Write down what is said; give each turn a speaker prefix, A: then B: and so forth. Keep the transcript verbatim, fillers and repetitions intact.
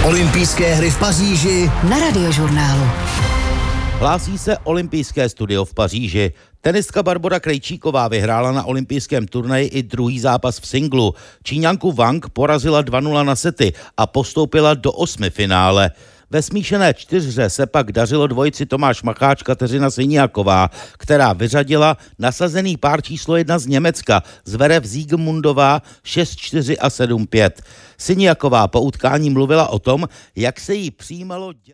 A: Olympijské hry v Paříži
B: na Radiožurnálu.
C: Hlásí se olympijské studio v Paříži. Tenistka Barbora Krejčíková vyhrála na olympijském turnaji i druhý zápas v singlu. Číňanku Wang porazila dva nula na sety a postoupila do osmi finále. Ve smíšené čtyřhře se pak dařilo dvojici Tomáš Macháč, Kateřina Siniaková, která vyřadila nasazený pár číslo jedna z Německa, Zverev Siegemundová šest čtyři a sedm pět. Siniaková po utkání mluvila o tom, jak se jí přijímalo...